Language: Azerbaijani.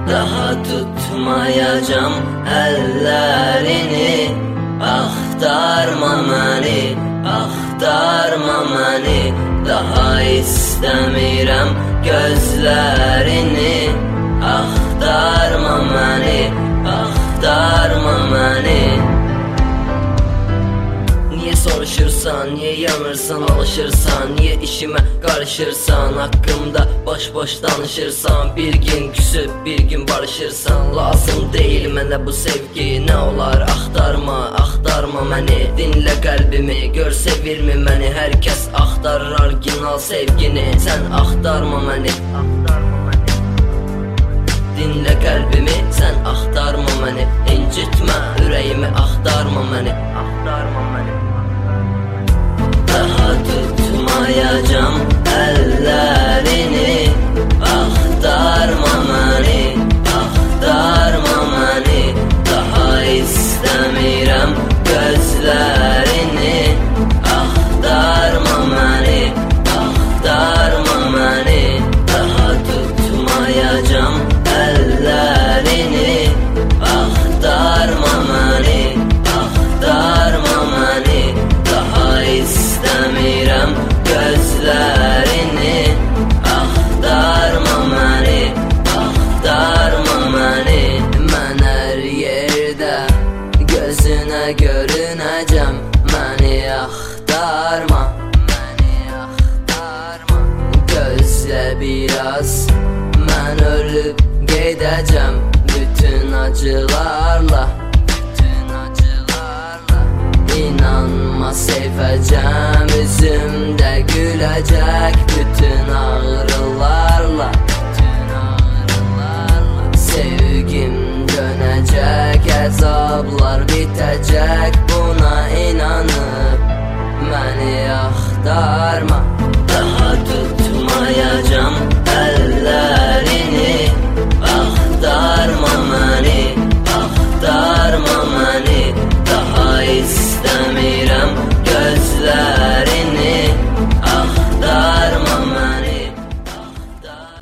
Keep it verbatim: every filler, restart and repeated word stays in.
Daha tutmayacağım ellerini. Axtarma məni, axtarma məni. Daha istəmirəm gözlərini. Axtarma məni, axtarma məni. Niye soruşursan, niye yanırsan, alışırsan, niye işime karışırsan, hakkımda boş boş danışırsan, bir gün küsüp bir gün barışırsan. Lazım değil mənə bu sevgi, ne olar axtarma, axtarma məni. Dinlə qəlbimi, gör sevirmi məni. Hər kəs axtarır orijinal sevgini, sən axtarma məni. Dinlə qəlbimi, sən axtarma məni. İncitmə ürəyimi, axtarma məni. Axtarma məni. Daha tutmayacağım ellerini. Axtarma məni, axtarma məni. Daha istəmirəm gözlərini. Axtarma məni, axtarma məni. Daha tutmayacağım ellerini. Axtarma məni, axtarma məni. Daha istəmirəm gözlərini. Axtarma məni, axtarma məni. Mən hər yerdə gözünə görünəcəm. Məni axtarma, məni axtarma. Gözlə biraz, mən ölüb gedəcəm. Bütün acılarla, bütün acılarla. İnanma sevəcəm, üzümdə güləcək. Bütün ağrılarla, bütün ağrılarla. Sevgim dönəcək, əzablar bitəcək.